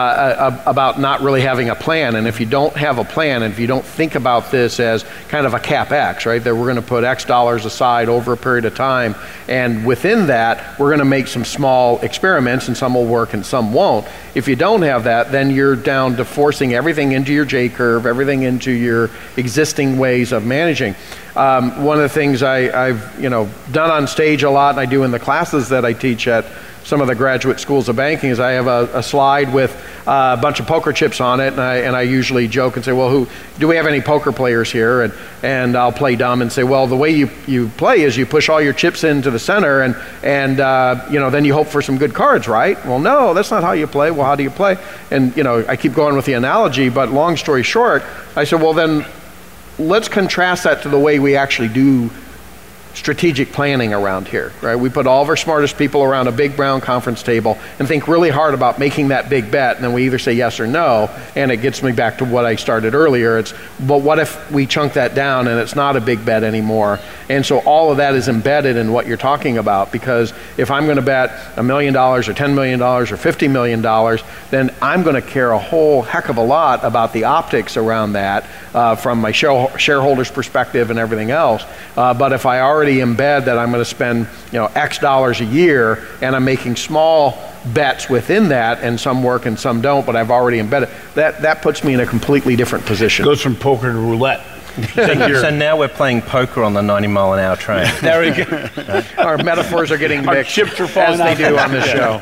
uh, about not really having a plan. And if you don't have a plan, and if you don't think about this as kind of a CapEx, right, that we're going to put X dollars aside over a period of time, and within that, we're going to make some small experiments, and some will work and some won't. If you don't have that, then you're down to forcing everything into your J-curve, everything into your existing ways of managing. Um, one of the things I, I've you know done on stage a lot, and I do in the classes that I teach at some of the graduate schools of banking, is I have a, a slide with uh, a bunch of poker chips on it, and I, and I usually joke and say, well, who do we have any poker players here? And and I'll play dumb and say, well, the way you, you play is you push all your chips into the center, and and uh, you know then you hope for some good cards, right? Well, no, that's not how you play. Well, how do you play? And you know I keep going with the analogy, but long story short, I said, well then let's contrast that to the way we actually do strategic planning around here, right? We put all of our smartest people around a big brown conference table and think really hard about making that big bet, and then we either say yes or no, and it gets me back to what I started earlier. It's, but what if we chunk that down and it's not a big bet anymore? And so all of that is embedded in what you're talking about, because if I'm going to bet a million dollars or ten million dollars or fifty million dollars, then I'm going to care a whole heck of a lot about the optics around that uh, from my shareholders' perspective and everything else. Uh, but if I already embed that I'm going to spend you know X dollars a year, and I'm making small bets within that, and some work and some don't, but I've already embedded, that, that puts me in a completely different position. Goes from poker to roulette. So, so now we're playing poker on the ninety mile an hour train. There we go. Our metaphors are getting Our mixed, chips are falling as they out. do on this show.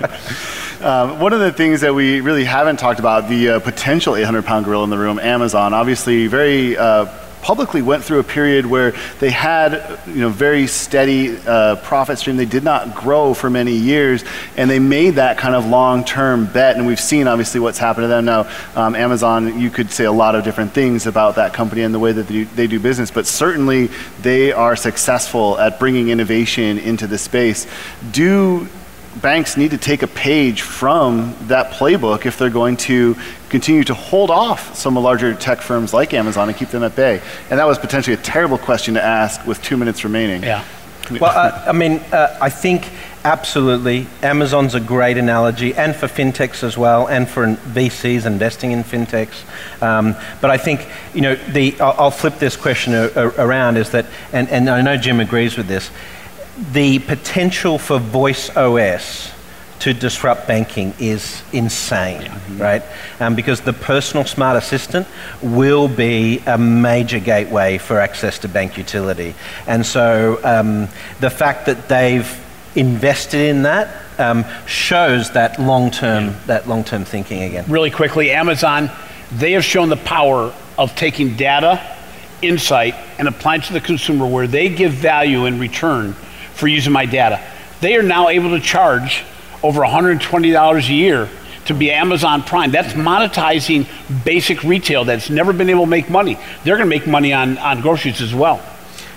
Um, one of the things that we really haven't talked about, the uh, potential eight hundred pound gorilla in the room, Amazon, obviously very uh, publicly went through a period where they had you know very steady uh, profit stream. They did not grow for many years, and they made that kind of long-term bet, and we've seen obviously what's happened to them now. um, Amazon, you could say a lot of different things about that company and the way that they do, they do business, but certainly they are successful at bringing innovation into the space. Do banks need to take a page from that playbook if they're going to continue to hold off some of the larger tech firms like Amazon and keep them at bay? And that was potentially a terrible question to ask with two minutes remaining. Yeah. Well, uh, I mean, uh, I think absolutely Amazon's a great analogy, and for fintechs as well, and for V Cs investing in fintechs. Um, but I think, you know, the I'll, I'll flip this question a, a, around is that, and, and I know Jim agrees with this, the potential for voice O S to disrupt banking is insane, mm-hmm. right? Um, because the personal smart assistant will be a major gateway for access to bank utility. And so um, the fact that they've invested in that um, shows that long-term yeah. that long-term thinking again. Really quickly, Amazon, they have shown the power of taking data, insight, and applying it to the consumer where they give value in return for using my data. They are now able to charge over one hundred twenty dollars a year to be Amazon Prime. That's monetizing basic retail that's never been able to make money. They're going to make money on, on groceries as well.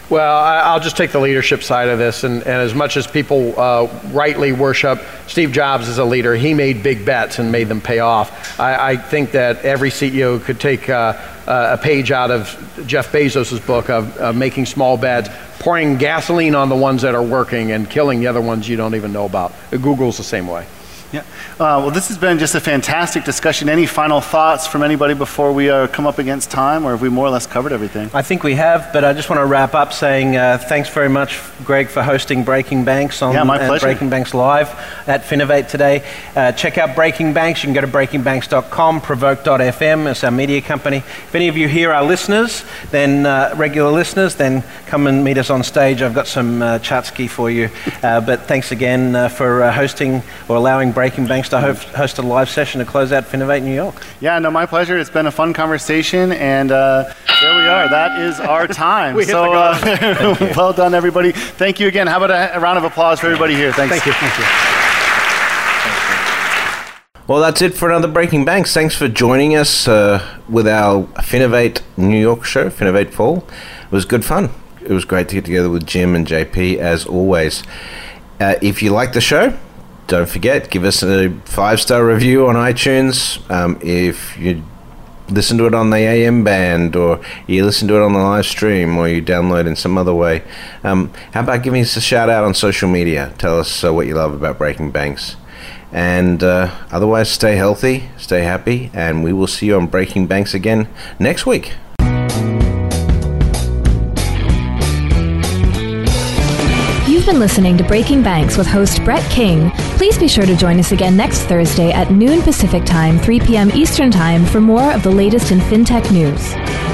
Well, I, I'll just take the leadership side of this, and, and as much as people uh, rightly worship Steve Jobs as a leader, he made big bets and made them pay off. I, I think that every C E O could take uh, a page out of Jeff Bezos' book of uh, making small bets, pouring gasoline on the ones that are working and killing the other ones you don't even know about. Google's the same way. Yeah. Uh, well, this has been just a fantastic discussion. Any final thoughts from anybody before we uh, come up against time, or have we more or less covered everything? I think we have, but I just want to wrap up saying uh, thanks very much, Greg, for hosting Breaking Banks on yeah, my uh, pleasure. Breaking Banks Live at Finovate today. Uh, check out Breaking Banks. You can go to breaking banks dot com, provoke dot f m. It's our media company. If any of you here are listeners, then uh, regular listeners, then come and meet us on stage. I've got some uh, Chatsky for you. Uh, but thanks again uh, for uh, hosting or allowing Breaking Banks to host, host a live session to close out Finovate New York. Yeah, no, my pleasure. It's been a fun conversation, and uh, there we are. That is our time. we hit so, the uh, well done, everybody. Thank you again. How about a, a round of applause for everybody here? Thanks. Thank you. Thank you. Well, that's it for another Breaking Banks. Thanks for joining us uh, with our Finovate New York show, Finovate Fall. It was good fun. It was great to get together with Jim and J P, as always. Uh, if you like the show, don't forget, give us a five-star review on iTunes. Um, if you listen to it on the A M band, or you listen to it on the live stream, or you download in some other way, um, how about giving us a shout-out on social media? Tell us uh, what you love about Breaking Banks. And uh, otherwise, stay healthy, stay happy, and we will see you on Breaking Banks again next week. You've been listening to Breaking Banks with host Brett King. Please be sure to join us again next Thursday at noon Pacific Time, three p.m. Eastern Time for more of the latest in fintech news.